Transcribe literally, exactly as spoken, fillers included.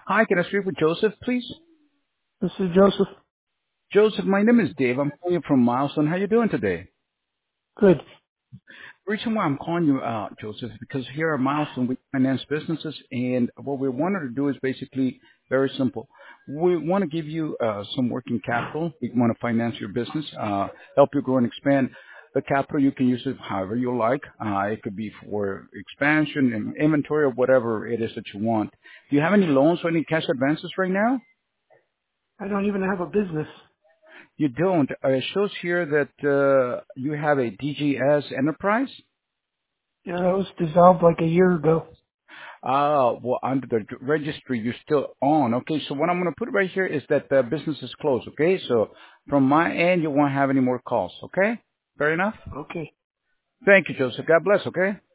Hi, can I speak with Joseph, please? This is Joseph. Joseph, my name is Dave. I'm calling you from Milestone. How you doing today? Good. The reason why I'm calling you out, Joseph, is because here at Milestone, we finance businesses, and what we wanted to do is basically very simple. We want to give you uh, some working capital. We want to finance your business, uh, help you grow and expand. The capital, you can use it however you like. Uh, it could be for expansion and inventory or whatever it is that you want. Do you have any loans or any cash advances right now? I don't even have a business. You don't. Uh, It shows here that uh, you have a D G S enterprise. Yeah, that was dissolved like a year ago. Ah, well, under the registry, you're still on. Okay, so what I'm going to put right here is that the business is closed. Okay, so from my end, you won't have any more calls. Okay, fair enough. Okay. Thank you, Joseph. God bless. Okay.